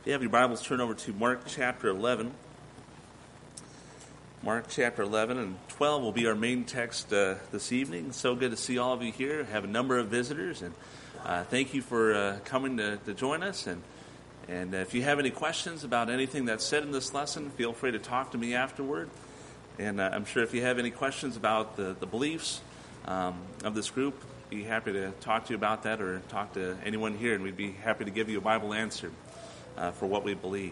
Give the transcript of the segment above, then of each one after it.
you have your Bibles, turn over to Mark chapter 11. Mark chapter 11 and 12 will be our main text this evening. So good to see all of you here. Have a number of visitors, and thank you for coming to join us. And if you have any questions about anything that's said in this lesson, feel free to talk to me afterward. And I'm sure if you have any questions about the beliefs of this group, be happy to talk to you about that, or talk to anyone here, and we'd be happy to give you a Bible answer for what we believe.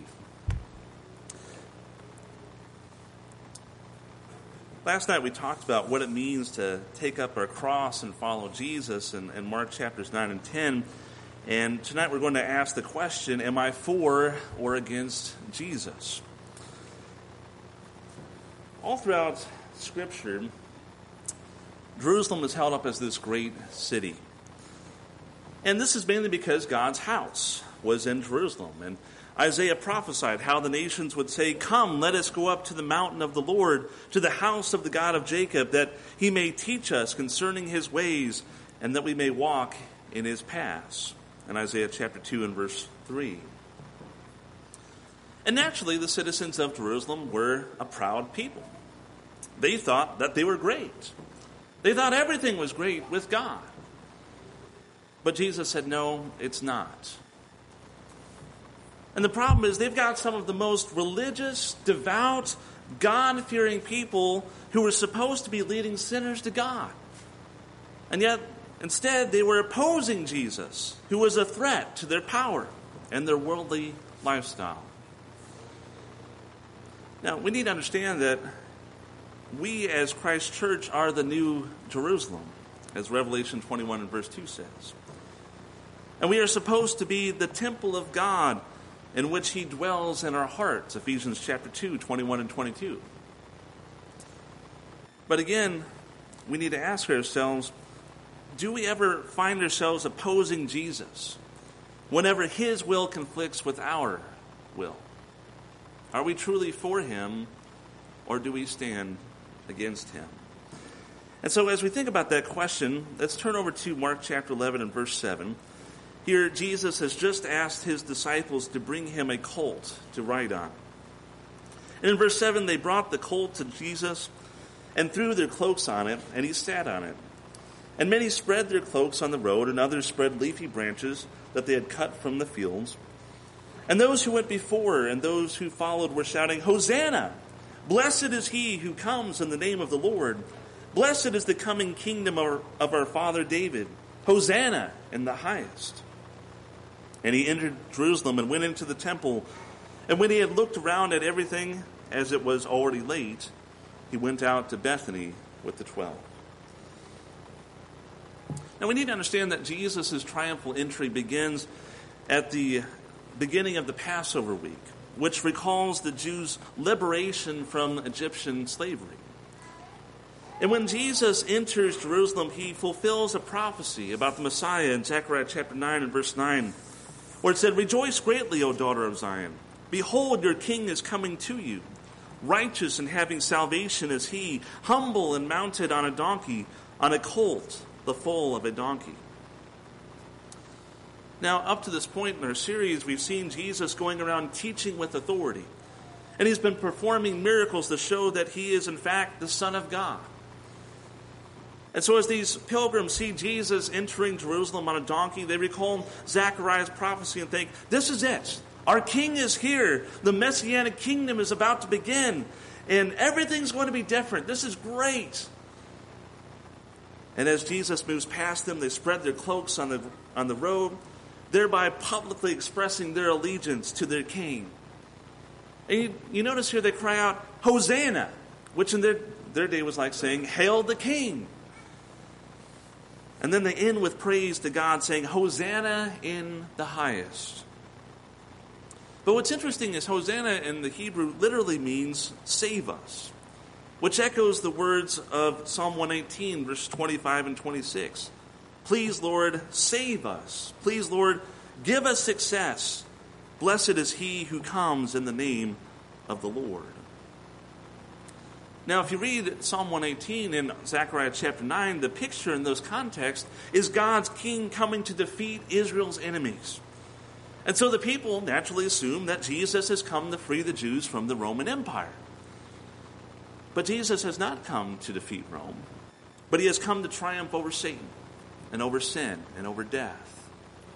Last night we talked about what it means to take up our cross and follow Jesus in Mark chapters 9 and 10. And tonight we're going to ask the question, am I for or against Jesus? All throughout Scripture, Jerusalem is held up as this great city. And this is mainly because God's house was in Jerusalem. And Isaiah prophesied how the nations would say, "Come, let us go up to the mountain of the Lord, to the house of the God of Jacob, that he may teach us concerning his ways, and that we may walk in his paths." In Isaiah chapter 2 and verse 3. And naturally, the citizens of Jerusalem were a proud people. They thought that they were great. They thought everything was great with God. But Jesus said, no, it's not. And the problem is they've got some of the most religious, devout, God-fearing people who were supposed to be leading sinners to God. And yet, instead, they were opposing Jesus, who was a threat to their power and their worldly lifestyle. Now, we need to understand that we as Christ Church are the new Jerusalem, as Revelation 21 and verse 2 says. And we are supposed to be the temple of God in which he dwells in our hearts, Ephesians chapter 2, 21 and 22. But again, we need to ask ourselves, do we ever find ourselves opposing Jesus whenever his will conflicts with our will? Are we truly for him, or do we stand against him? And so as we think about that question, let's turn over to Mark chapter 11 and verse 7. Here, Jesus has just asked his disciples to bring him a colt to ride on. And in verse 7, they brought the colt to Jesus and threw their cloaks on it, and he sat on it. And many spread their cloaks on the road, and others spread leafy branches that they had cut from the fields. And those who went before and those who followed were shouting, "Hosanna! Blessed is he who comes in the name of the Lord. Blessed is the coming kingdom of our father David. Hosanna in the highest." And he entered Jerusalem and went into the temple. And when he had looked around at everything, as it was already late, he went out to Bethany with the 12. Now we need to understand that Jesus' triumphal entry begins at the beginning of the Passover week, which recalls the Jews' liberation from Egyptian slavery. And when Jesus enters Jerusalem, he fulfills a prophecy about the Messiah in Zechariah chapter 9 and verse 9, where it said, "Rejoice greatly, O daughter of Zion. Behold, your king is coming to you. Righteous and having salvation is he, humble and mounted on a donkey, on a colt, the foal of a donkey." Now, up to this point in our series, we've seen Jesus going around teaching with authority. And he's been performing miracles to show that he is, in fact, the Son of God. And so as these pilgrims see Jesus entering Jerusalem on a donkey, they recall Zechariah's prophecy and think, this is it. Our king is here. The Messianic kingdom is about to begin. And everything's going to be different. This is great. And as Jesus moves past them, they spread their cloaks on the road, thereby publicly expressing their allegiance to their king. And you notice here they cry out, "Hosanna," which in their day was like saying, "Hail the king." And then they end with praise to God, saying, "Hosanna in the highest." But what's interesting is Hosanna in the Hebrew literally means save us, which echoes the words of Psalm 118, verse 25 and 26. Please, Lord, save us. Please, Lord, give us success. Blessed is he who comes in the name of the Lord. Now, if you read Psalm 118 and Zechariah chapter 9, the picture in those contexts is God's king coming to defeat Israel's enemies. And so the people naturally assume that Jesus has come to free the Jews from the Roman Empire. But Jesus has not come to defeat Rome, but he has come to triumph over Satan and over sin and over death.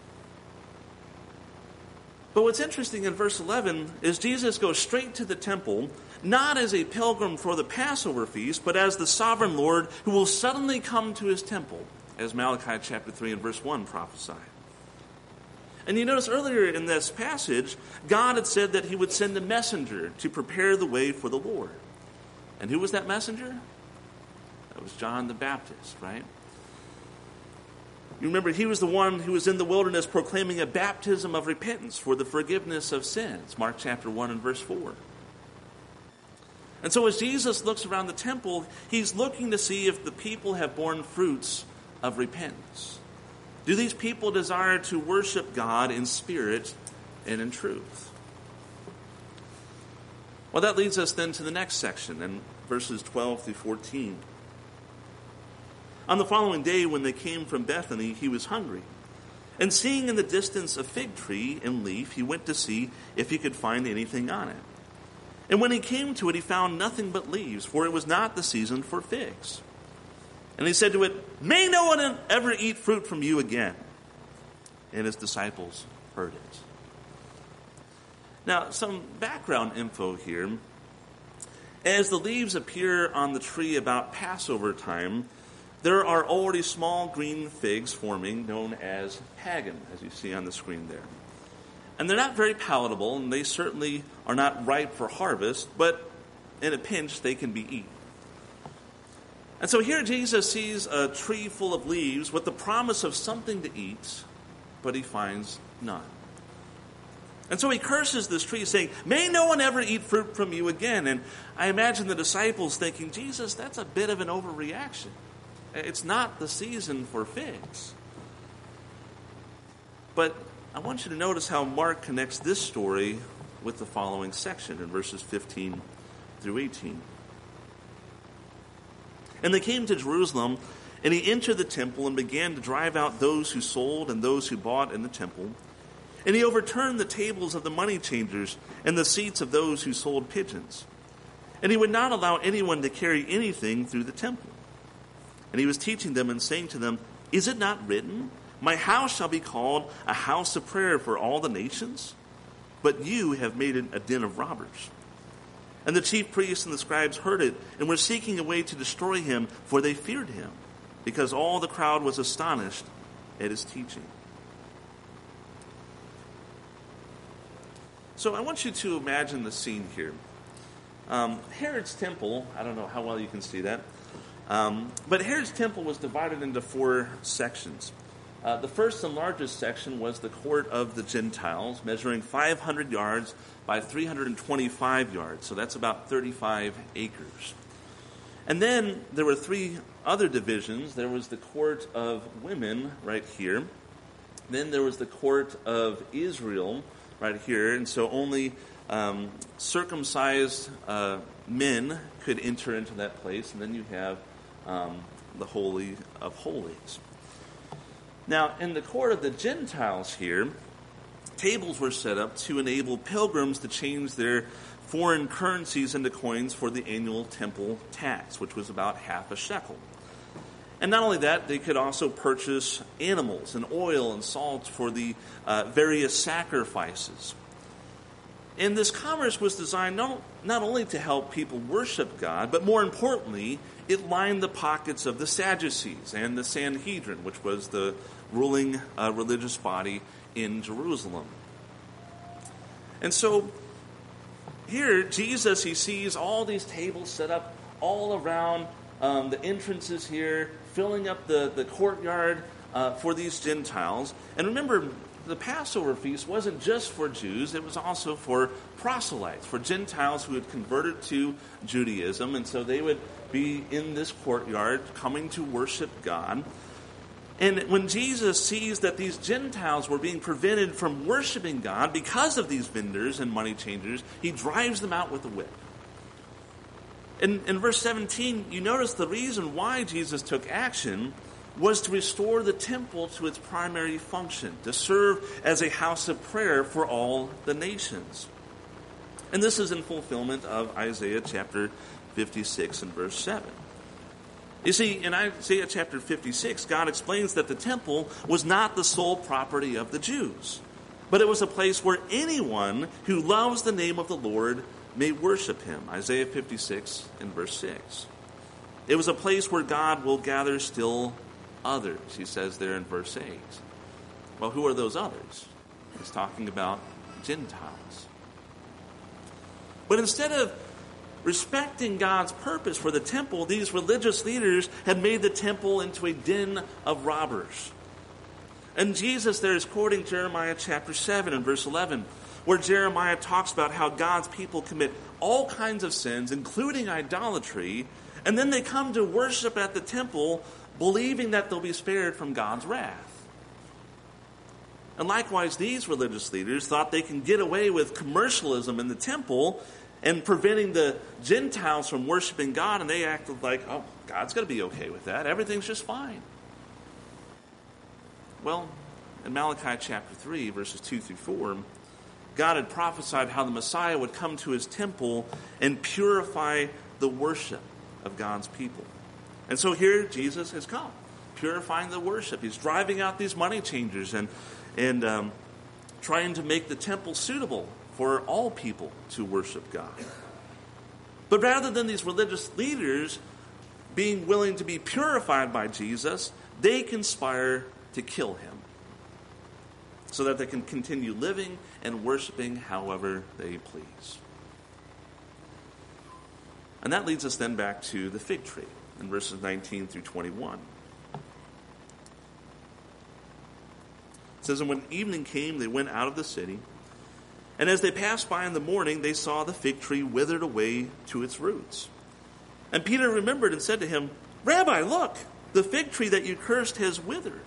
But what's interesting in verse 11 is Jesus goes straight to the temple, not as a pilgrim for the Passover feast, but as the sovereign Lord who will suddenly come to his temple, as Malachi chapter 3 and verse 1 prophesy. And you notice earlier in this passage, God had said that he would send a messenger to prepare the way for the Lord. And who was that messenger? That was John the Baptist, right? You remember, he was the one who was in the wilderness proclaiming a baptism of repentance for the forgiveness of sins, Mark chapter 1 and verse 4. And so as Jesus looks around the temple, he's looking to see if the people have borne fruits of repentance. Do these people desire to worship God in spirit and in truth? Well, that leads us then to the next section in verses 12 through 14. On the following day, when they came from Bethany, he was hungry. And seeing in the distance a fig tree in leaf, he went to see if he could find anything on it. And when he came to it, he found nothing but leaves, for it was not the season for figs. And he said to it, "May no one ever eat fruit from you again." And his disciples heard it. Now, some background info here. As the leaves appear on the tree about Passover time, there are already small green figs forming, known as pagan, as you see on the screen there. And they're not very palatable, and they certainly are not ripe for harvest, but in a pinch, they can be eaten. And so here Jesus sees a tree full of leaves with the promise of something to eat, but he finds none. And so he curses this tree, saying, "May no one ever eat fruit from you again." And I imagine the disciples thinking, "Jesus, that's a bit of an overreaction. It's not the season for figs." But I want you to notice how Mark connects this story with the following section in verses 15 through 18. And they came to Jerusalem, and he entered the temple and began to drive out those who sold and those who bought in the temple. And he overturned the tables of the money changers and the seats of those who sold pigeons. And he would not allow anyone to carry anything through the temple. And he was teaching them and saying to them, "Is it not written, 'My house shall be called a house of prayer for all the nations'? But you have made it a den of robbers." And the chief priests and the scribes heard it and were seeking a way to destroy him, for they feared him, because all the crowd was astonished at his teaching. So I want you to imagine the scene here. Herod's temple, I don't know how well you can see that, but Herod's temple was divided into 4 sections. The first and largest section was the court of the Gentiles, measuring 500 yards by 325 yards. So that's about 35 acres. And then there were 3 other divisions. There was the court of women right here. Then there was the court of Israel right here. And so only circumcised men could enter into that place. And then you have the Holy of Holies. Now, in the court of the Gentiles here, tables were set up to enable pilgrims to change their foreign currencies into coins for the annual temple tax, which was about half a shekel. And not only that, they could also purchase animals and oil and salt for the various sacrifices. And this commerce was designed not only to help people worship God, but more importantly, it lined the pockets of the Sadducees and the Sanhedrin, which was the ruling religious body in Jerusalem. And so here, Jesus, he sees all these tables set up all around the entrances here, filling up the courtyard for these Gentiles. And remember, the Passover feast wasn't just for Jews, it was also for proselytes, for Gentiles who had converted to Judaism, and so they would be in this courtyard coming to worship God. And when Jesus sees that these Gentiles were being prevented from worshiping God because of these vendors and money changers, he drives them out with a whip. In verse 17, you notice the reason why Jesus took action was to restore the temple to its primary function, to serve as a house of prayer for all the nations. And this is in fulfillment of Isaiah chapter 56 and verse 7. You see, in Isaiah chapter 56, God explains that the temple was not the sole property of the Jews, but it was a place where anyone who loves the name of the Lord may worship him. Isaiah 56 and verse 6. It was a place where God will gather still others, he says there in verse 8. Well, who are those others? He's talking about Gentiles. But instead of respecting God's purpose for the temple, these religious leaders had made the temple into a den of robbers. And Jesus there is quoting Jeremiah chapter 7 and verse 11, where Jeremiah talks about how God's people commit all kinds of sins, including idolatry, and then they come to worship at the temple, believing that they'll be spared from God's wrath. And likewise, these religious leaders thought they can get away with commercialism in the temple and preventing the Gentiles from worshiping God, and they acted like, oh, God's going to be okay with that. Everything's just fine. Well, in Malachi chapter 3, verses 2 through 4, God had prophesied how the Messiah would come to his temple and purify the worship of God's people. And so here Jesus has come, purifying the worship. He's driving out these money changers and trying to make the temple suitable for all people to worship God. But rather than these religious leaders being willing to be purified by Jesus, they conspire to kill him so that they can continue living and worshiping however they please. And that leads us then back to the fig tree in verses 19 through 21. It says, "And when evening came, they went out of the city. And as they passed by in the morning, they saw the fig tree withered away to its roots. And Peter remembered and said to him, 'Rabbi, look, the fig tree that you cursed has withered.'"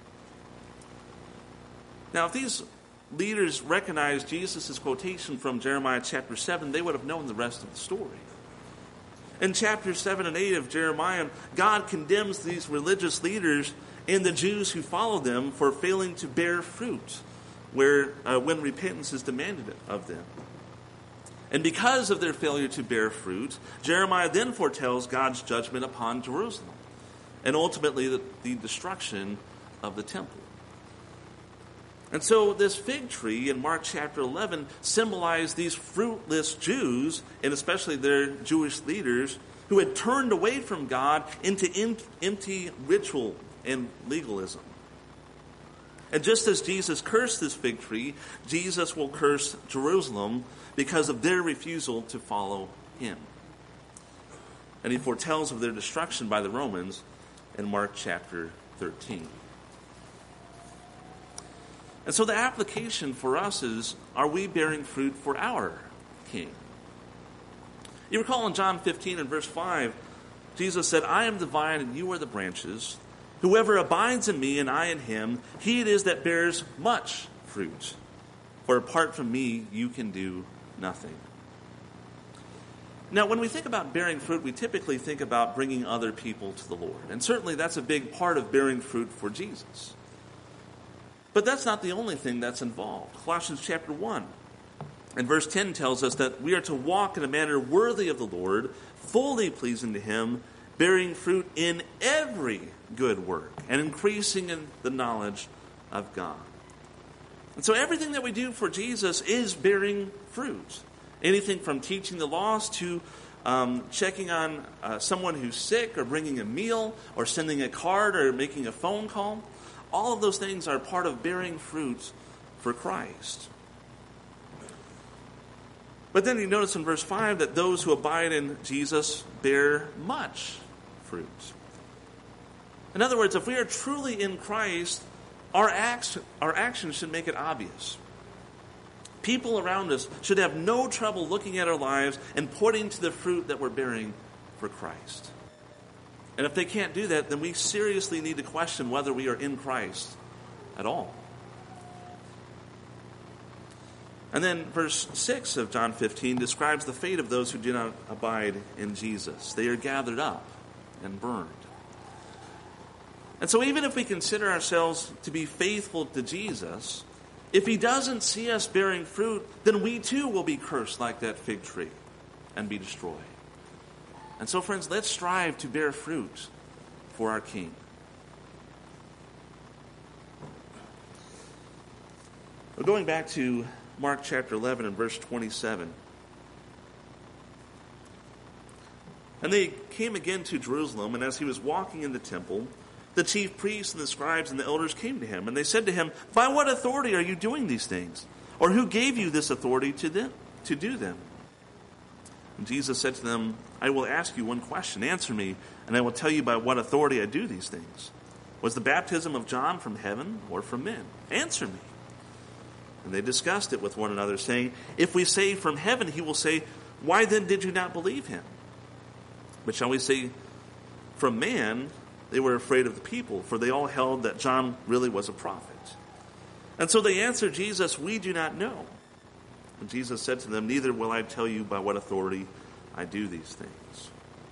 Now, if these leaders recognized Jesus' quotation from Jeremiah chapter 7, they would have known the rest of the story. In chapters 7 and 8 of Jeremiah, God condemns these religious leaders and the Jews who follow them for failing to bear fruit when repentance is demanded of them. And because of their failure to bear fruit, Jeremiah then foretells God's judgment upon Jerusalem and ultimately the destruction of the temple. And so this fig tree in Mark chapter 11 symbolized these fruitless Jews, and especially their Jewish leaders, who had turned away from God into empty ritual and legalism. And just as Jesus cursed this fig tree, Jesus will curse Jerusalem because of their refusal to follow him. And he foretells of their destruction by the Romans in Mark chapter 13. And so the application for us is, are we bearing fruit for our King? You recall in John 15 and verse 5, Jesus said, "I am the vine and you are the branches. Whoever abides in me and I in him, he it is that bears much fruit. For apart from me, you can do nothing." Now, when we think about bearing fruit, we typically think about bringing other people to the Lord. And certainly that's a big part of bearing fruit for Jesus. But that's not the only thing that's involved. Colossians chapter 1 and verse 10 tells us that we are to walk in a manner worthy of the Lord, fully pleasing to him, bearing fruit in every good work, and increasing in the knowledge of God. And so everything that we do for Jesus is bearing fruit. Anything from teaching the lost to checking on someone who's sick, or bringing a meal, or sending a card, or making a phone call. All of those things are part of bearing fruit for Christ. But then you notice in verse 5 that those who abide in Jesus bear much fruit. In other words, if we are truly in Christ, our actions should make it obvious. People around us should have no trouble looking at our lives and pointing to the fruit that we're bearing for Christ. And if they can't do that, then we seriously need to question whether we are in Christ at all. And then verse 6 of John 15 describes the fate of those who do not abide in Jesus. They are gathered up and burned. And so even if we consider ourselves to be faithful to Jesus, if he doesn't see us bearing fruit, then we too will be cursed like that fig tree and be destroyed. And so, friends, let's strive to bear fruit for our King. Well, going back to Mark chapter 11 and verse 27. And they came again to Jerusalem, and as he was walking in the temple, the chief priests and the scribes and the elders came to him, and they said to him, "By what authority are you doing these things? Or who gave you this authority to do them?" And Jesus said to them, "I will ask you one question. Answer me, and I will tell you by what authority I do these things. Was the baptism of John from heaven or from men? Answer me." And they discussed it with one another, saying, "If we say from heaven, he will say, 'Why then did you not believe him?' But shall we say from man?" They were afraid of the people, for they all held that John really was a prophet. And so they answered Jesus, "We do not know." And Jesus said to them, "Neither will I tell you by what authority I do these things."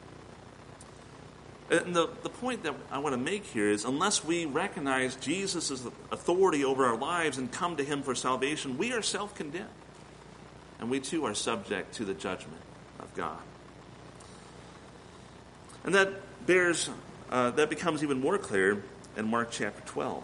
And the point that I want to make here is, unless we recognize Jesus' authority over our lives and come to him for salvation, we are self-condemned. And we too are subject to the judgment of God. And that becomes even more clear in Mark chapter 12.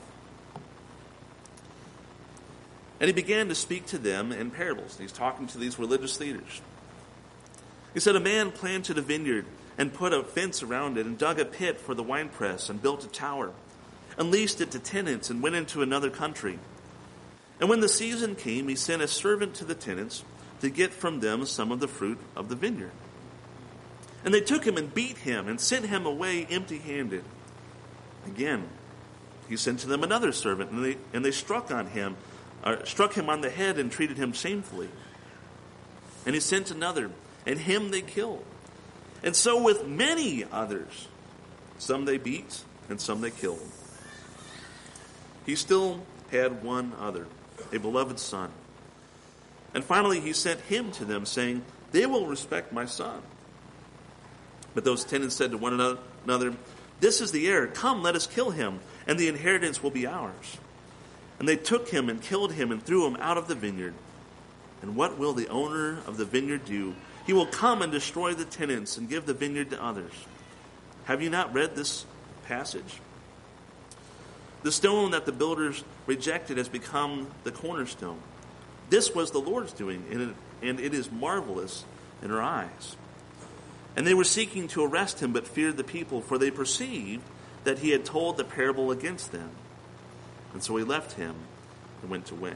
And he began to speak to them in parables. He's talking to these religious leaders. He said, "A man planted a vineyard and put a fence around it and dug a pit for the winepress and built a tower and leased it to tenants and went into another country. And when the season came, he sent a servant to the tenants to get from them some of the fruit of the vineyard. And they took him and beat him and sent him away empty-handed. Again, he sent to them another servant, and they struck him on the head and treated him shamefully. And he sent another, and him they killed. And so with many others, some they beat and some they killed. He still had one other, a beloved son. And finally he sent him to them, saying, 'They will respect my son.' But those tenants said to one another, 'This is the heir. Come, let us kill him, and the inheritance will be ours.' And they took him and killed him and threw him out of the vineyard. And what will the owner of the vineyard do? He will come and destroy the tenants and give the vineyard to others. Have you not read this passage? The stone that the builders rejected has become the cornerstone. This was the Lord's doing, and it is marvelous in our eyes." And they were seeking to arrest him, but feared the people, for they perceived that he had told the parable against them. And so he left him and went away.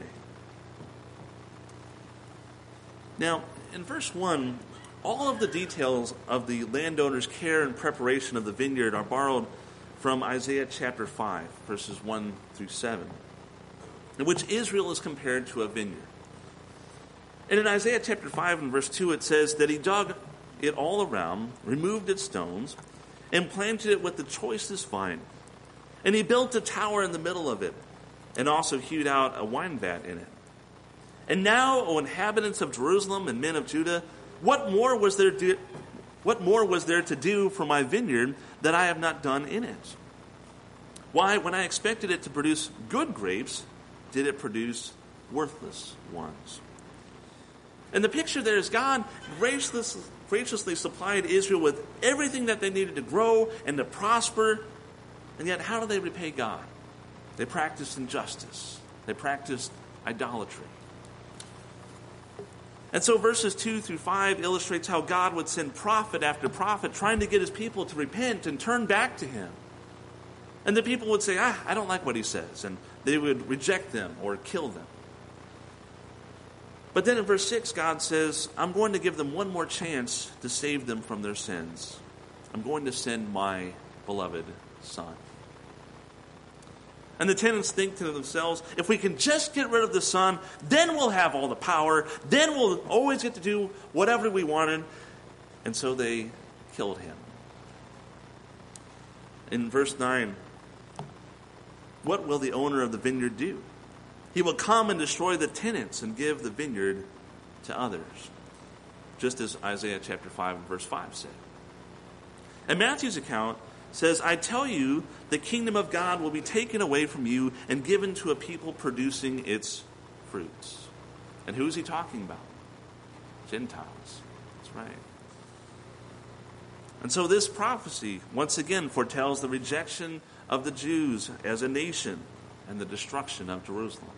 Now, in verse 1, all of the details of the landowner's care and preparation of the vineyard are borrowed from Isaiah chapter 5, verses 1 through 7, in which Israel is compared to a vineyard. And in Isaiah chapter 5 and verse 2, it says that he dug it all around, removed its stones, and planted it with the choicest vine. And he built a tower in the middle of it, and also hewed out a wine vat in it. And now, O inhabitants of Jerusalem and men of Judah, what more was there to do for my vineyard that I have not done in it? Why, when I expected it to produce good grapes, did it produce worthless ones? And the picture there is God graciously supplied Israel with everything that they needed to grow and to prosper. And yet, how do they repay God? They practiced injustice. They practiced idolatry. And so verses 2 through 5 illustrates how God would send prophet after prophet trying to get his people to repent and turn back to him. And the people would say, I don't like what he says. And they would reject them or kill them. But then in verse 6, God says, I'm going to give them one more chance to save them from their sins. I'm going to send my beloved son. And the tenants think to themselves, if we can just get rid of the son, then we'll have all the power. Then we'll always get to do whatever we wanted. And so they killed him. In verse 9, what will the owner of the vineyard do? He will come and destroy the tenants and give the vineyard to others. Just as Isaiah chapter 5 and verse 5 said. And Matthew's account says, I tell you, the kingdom of God will be taken away from you and given to a people producing its fruits. And who is he talking about? Gentiles. That's right. And so this prophecy, once again, foretells the rejection of the Jews as a nation and the destruction of Jerusalem.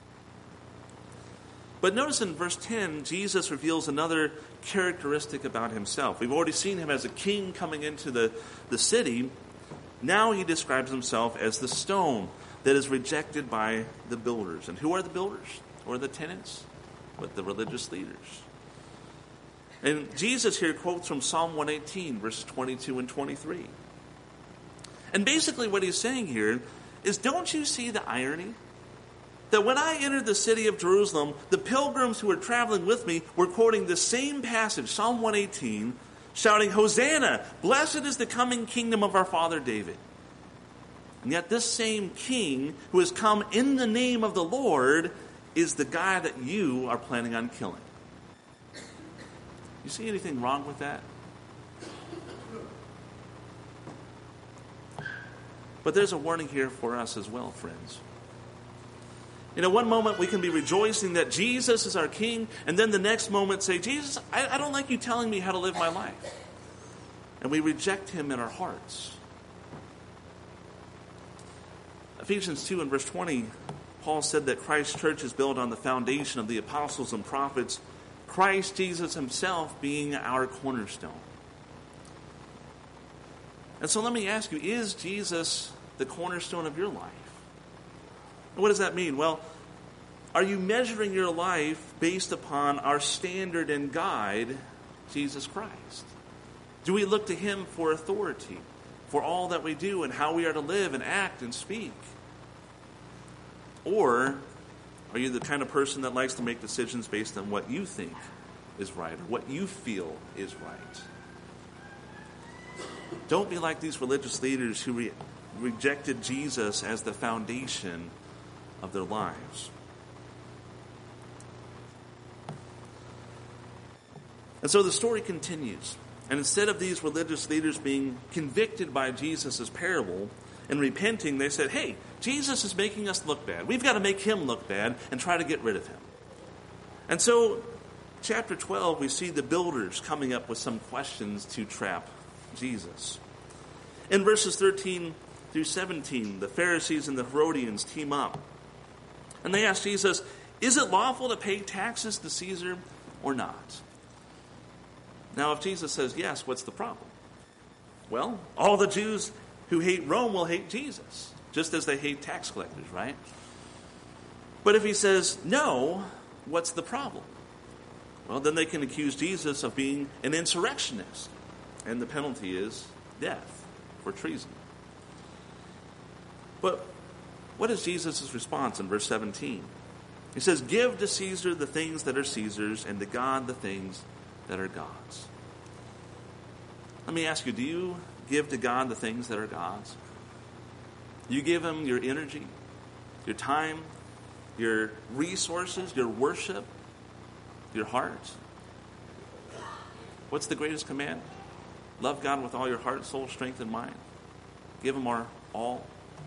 But notice in verse 10, Jesus reveals another characteristic about himself. We've already seen him as a king coming into the city. Now he describes himself as the stone that is rejected by the builders. And who are the builders? Or the tenants? But the religious leaders. And Jesus here quotes from Psalm 118, verses 22 and 23. And basically what he's saying here is, don't you see the irony? That when I entered the city of Jerusalem, the pilgrims who were traveling with me were quoting the same passage, Psalm 118, shouting, Hosanna, blessed is the coming kingdom of our father David. And yet this same king who has come in the name of the Lord is the guy that you are planning on killing. You see anything wrong with that? But there's a warning here for us as well, friends. One moment we can be rejoicing that Jesus is our king, and then the next moment say, Jesus, I don't like you telling me how to live my life. And we reject him in our hearts. Ephesians 2 and verse 20, Paul said that Christ's church is built on the foundation of the apostles and prophets, Christ Jesus himself being our cornerstone. And so let me ask you, is Jesus the cornerstone of your life? What does that mean? Well, are you measuring your life based upon our standard and guide, Jesus Christ? Do we look to him for authority, for all that we do and how we are to live and act and speak? Or are you the kind of person that likes to make decisions based on what you think is right or what you feel is right? Don't be like these religious leaders who rejected Jesus as the foundation of their lives. And so the story continues. And instead of these religious leaders being convicted by Jesus' parable and repenting, they said, hey, Jesus is making us look bad. We've got to make him look bad and try to get rid of him. And so, chapter 12, we see the builders coming up with some questions to trap Jesus. In verses 13 through 17, the Pharisees and the Herodians team up. And they ask Jesus, is it lawful to pay taxes to Caesar or not? Now, if Jesus says yes, what's the problem? Well, all the Jews who hate Rome will hate Jesus, just as they hate tax collectors, right? But if he says no, what's the problem? Well, then they can accuse Jesus of being an insurrectionist, and the penalty is death for treason. But what is Jesus' response in verse 17? He says, give to Caesar the things that are Caesar's, and to God the things that are God's. Let me ask you, do you give to God the things that are God's? Do you give him your energy, your time, your resources, your worship, your heart? What's the greatest command? Love God with all your heart, soul, strength, and mind. Give him our all.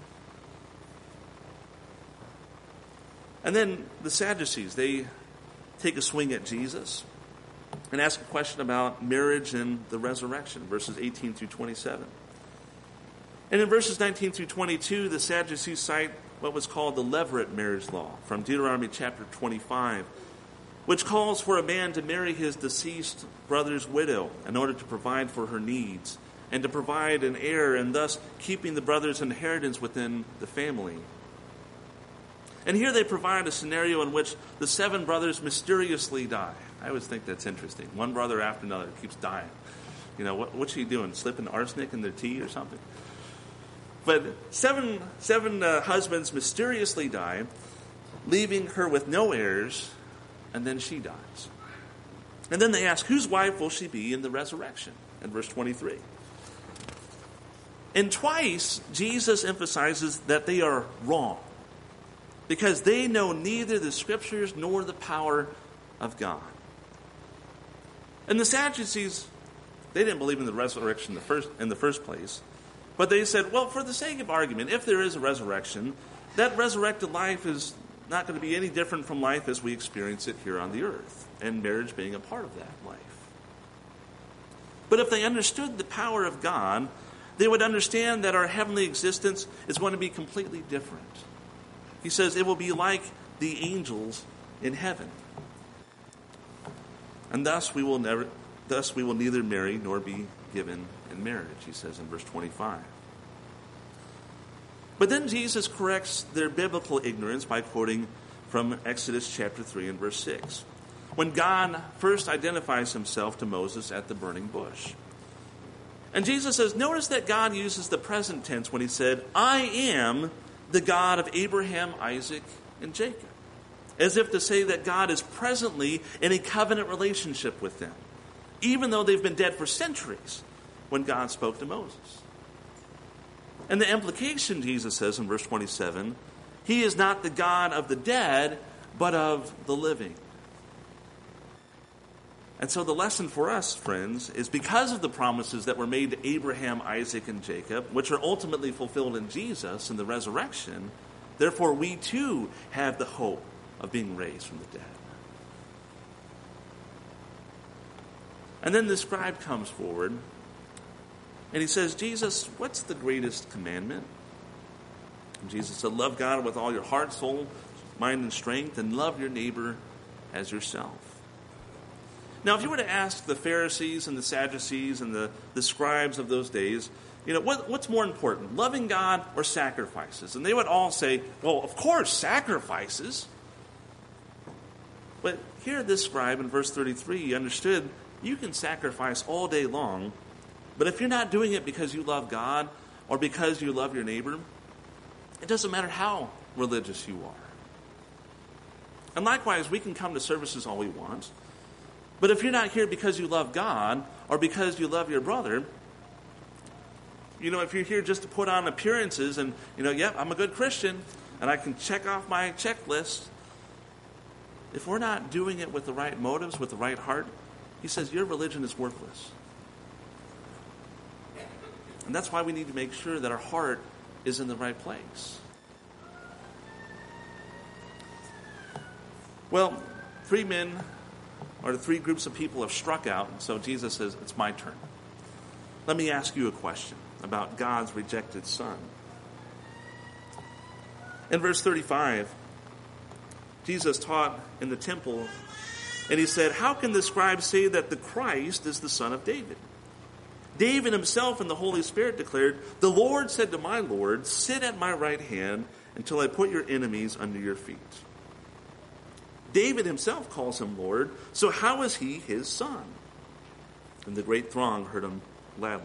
And then the Sadducees, they take a swing at Jesus and ask a question about marriage and the resurrection, verses 18 through 27. And in verses 19 through 22, the Sadducees cite what was called the Levirate marriage law from Deuteronomy chapter 25, which calls for a man to marry his deceased brother's widow in order to provide for her needs and to provide an heir, and thus keeping the brother's inheritance within the family. And here they provide a scenario in which the 7 brothers mysteriously die. I always think that's interesting. One brother after another keeps dying. What's he doing? Slipping arsenic in their tea or something? But seven husbands mysteriously die, leaving her with no heirs, and then she dies. And then they ask, whose wife will she be in the resurrection? In verse 23. And twice, Jesus emphasizes that they are wrong, because they know neither the Scriptures nor the power of God. And the Sadducees, they didn't believe in the resurrection in the first place. But they said, well, for the sake of argument, if there is a resurrection, that resurrected life is not going to be any different from life as we experience it here on the earth, and marriage being a part of that life. But if they understood the power of God, they would understand that our heavenly existence is going to be completely different. He says it will be like the angels in heaven. And thus we will neither marry nor be given in marriage, he says in verse 25. But then Jesus corrects their biblical ignorance by quoting from Exodus chapter 3 and verse 6, when God first identifies himself to Moses at the burning bush. And Jesus says, notice that God uses the present tense when he said, I am the God of Abraham, Isaac, and Jacob, as if to say that God is presently in a covenant relationship with them, even though they've been dead for centuries when God spoke to Moses. And the implication, Jesus says in verse 27, he is not the God of the dead, but of the living. And so the lesson for us, friends, is because of the promises that were made to Abraham, Isaac, and Jacob, which are ultimately fulfilled in Jesus in the resurrection, therefore we too have the hope of being raised from the dead. And then the scribe comes forward, and he says, Jesus, what's the greatest commandment? And Jesus said, love God with all your heart, soul, mind, and strength, and love your neighbor as yourself. Now, if you were to ask the Pharisees and the Sadducees and the scribes of those days, what's more important, loving God or sacrifices? And they would all say, well, of course, sacrifices. But here this scribe in verse 33 understood you can sacrifice all day long, but if you're not doing it because you love God or because you love your neighbor, it doesn't matter how religious you are. And likewise, we can come to services all we want, but if you're not here because you love God or because you love your brother, if you're here just to put on appearances and, yep, I'm a good Christian and I can check off my checklist, if we're not doing it with the right motives, with the right heart, he says your religion is worthless. And that's why we need to make sure that our heart is in the right place. Well, 3 men or the 3 groups of people have struck out, and so Jesus says, it's my turn. Let me ask you a question about God's rejected son. In verse 35, Jesus taught in the temple, and he said, how can the scribes say that the Christ is the son of David? David himself in the Holy Spirit declared, the Lord said to my Lord, sit at my right hand until I put your enemies under your feet. David himself calls him Lord, so how is he his son? And the great throng heard him loudly.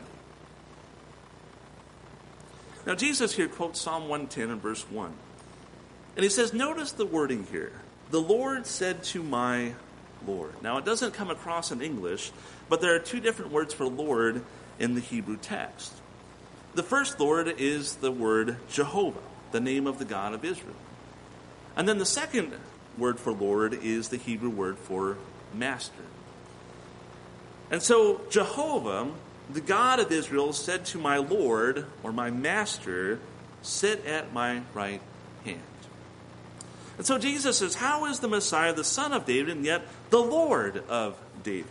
Now Jesus here quotes Psalm 110 in verse 1. And he says, notice the wording here. The Lord said to my Lord. Now it doesn't come across in English, but there are 2 different words for Lord in the Hebrew text. The first Lord is the word Jehovah, the name of the God of Israel. And then the second word for Lord is the Hebrew word for master. And so Jehovah, the God of Israel, said to my Lord, or my master, sit at my right hand. And so Jesus says, how is the Messiah the son of David and yet the Lord of David?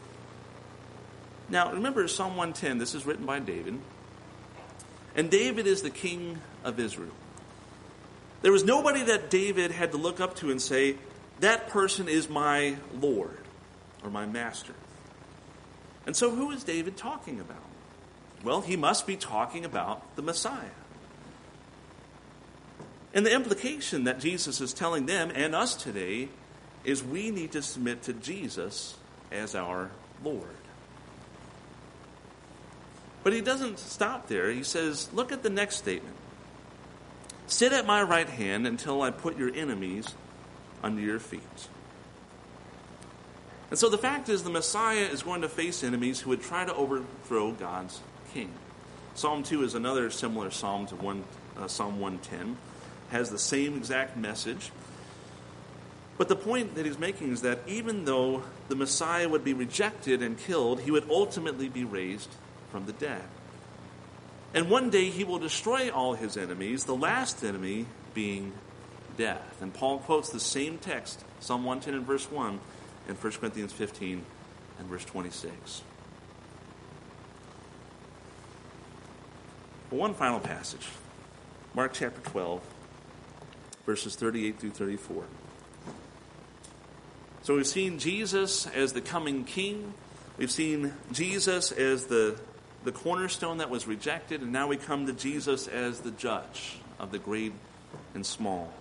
Now, remember Psalm 110, this is written by David. And David is the king of Israel. There was nobody that David had to look up to and say, that person is my Lord or my master. And so who is David talking about? Well, he must be talking about the Messiah. And the implication that Jesus is telling them and us today is we need to submit to Jesus as our Lord. But he doesn't stop there. He says, look at the next statement. Sit at my right hand until I put your enemies under your feet. And so the fact is the Messiah is going to face enemies who would try to overthrow God's king. Psalm 2 is another similar psalm to Psalm 110. Has the same exact message. But the point that he's making is that even though the Messiah would be rejected and killed, he would ultimately be raised from the dead. And one day he will destroy all his enemies, the last enemy being death. And Paul quotes the same text, Psalm 110 and verse 1, and 1 Corinthians 15 and verse 26. Well, one final passage, Mark chapter 12, verses 38 through 34. So we've seen Jesus as the coming king. We've seen Jesus as the cornerstone that was rejected, and now we come to Jesus as the judge of the great and small.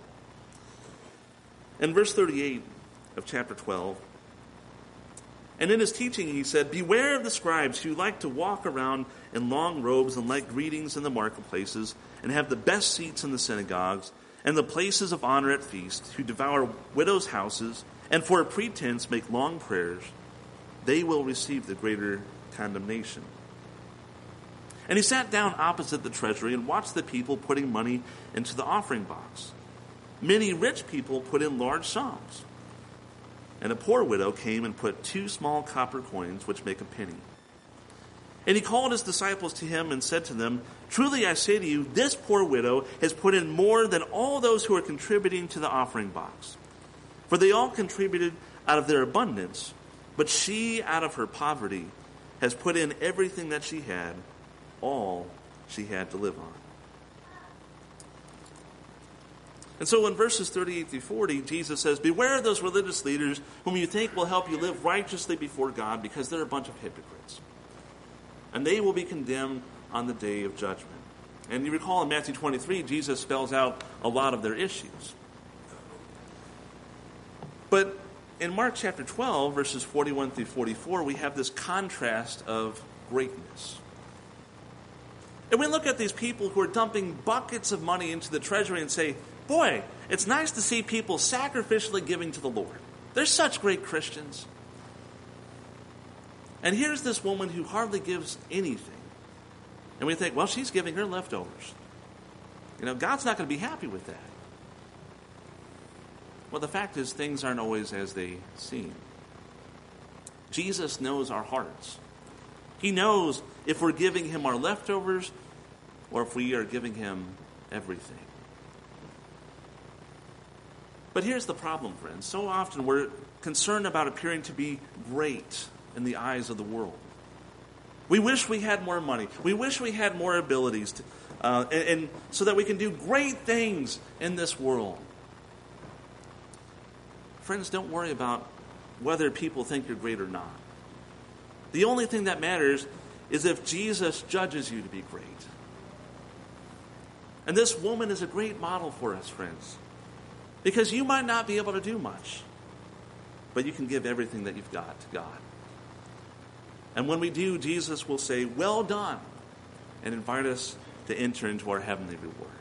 In verse 38 of chapter 12, and in his teaching he said, "Beware of the scribes who like to walk around in long robes and like greetings in the marketplaces and have the best seats in the synagogues and the places of honor at feasts, who devour widows' houses and for a pretense make long prayers. They will receive the greater condemnation." And he sat down opposite the treasury and watched the people putting money into the offering box. Many rich people put in large sums. And a poor widow came and put 2 small copper coins, which make a penny. And he called his disciples to him and said to them, "Truly I say to you, this poor widow has put in more than all those who are contributing to the offering box. For they all contributed out of their abundance, but she, out of her poverty, has put in everything that she had, all she had to live on." And so in verses 38 through 40, Jesus says, "Beware of those religious leaders whom you think will help you live righteously before God, because they're a bunch of hypocrites. And they will be condemned on the day of judgment." And you recall in Matthew 23, Jesus spells out a lot of their issues. But in Mark chapter 12, verses 41 through 44, we have this contrast of greatness. And we look at these people who are dumping buckets of money into the treasury and say, boy, it's nice to see people sacrificially giving to the Lord. They're such great Christians. And here's this woman who hardly gives anything. And we think, well, she's giving her leftovers. God's not going to be happy with that. Well, the fact is, things aren't always as they seem. Jesus knows our hearts. He knows if we're giving him our leftovers or if we are giving him everything. But here's the problem, friends. So often we're concerned about appearing to be great in the eyes of the world. We wish we had more money. We wish we had more abilities and so that we can do great things in this world. Friends, don't worry about whether people think you're great or not. The only thing that matters is if Jesus judges you to be great. And this woman is a great model for us, friends. Because you might not be able to do much, but you can give everything that you've got to God. And when we do, Jesus will say, "Well done," and invite us to enter into our heavenly reward.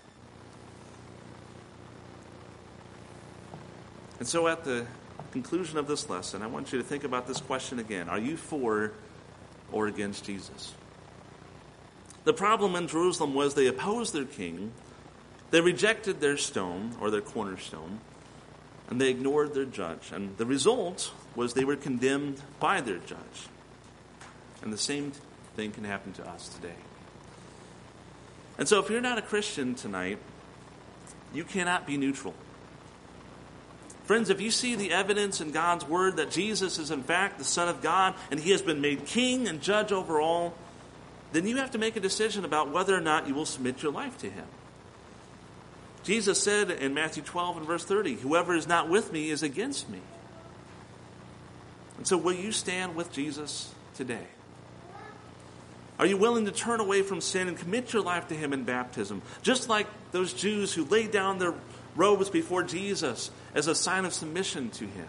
And so at the conclusion of this lesson, I want you to think about this question again. Are you for or against Jesus? The problem in Jerusalem was they opposed their king, they rejected their stone, or their cornerstone, and they ignored their judge. And the result was they were condemned by their judge. And the same thing can happen to us today. And so if you're not a Christian tonight, you cannot be neutral. Friends, if you see the evidence in God's word that Jesus is in fact the Son of God and he has been made king and judge over all, then you have to make a decision about whether or not you will submit your life to him. Jesus said in Matthew 12 and verse 30, "Whoever is not with me is against me." And so will you stand with Jesus today? Are you willing to turn away from sin and commit your life to him in baptism? Just like those Jews who laid down their robes before Jesus as a sign of submission to him.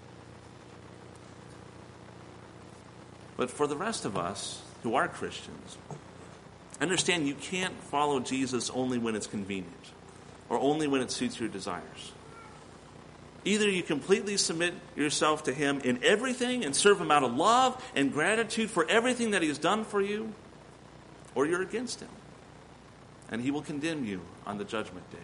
But for the rest of us who are Christians, understand you can't follow Jesus only when it's convenient or only when it suits your desires. Either you completely submit yourself to him in everything and serve him out of love and gratitude for everything that he has done for you, or you're against him, and he will condemn you on the judgment day.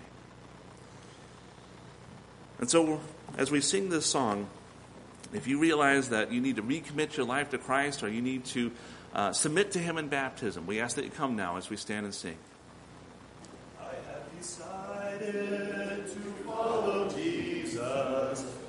And so, as we sing this song, if you realize that you need to recommit your life to Christ, or you need to submit to him in baptism. We ask that you come now as we stand and sing. I have decided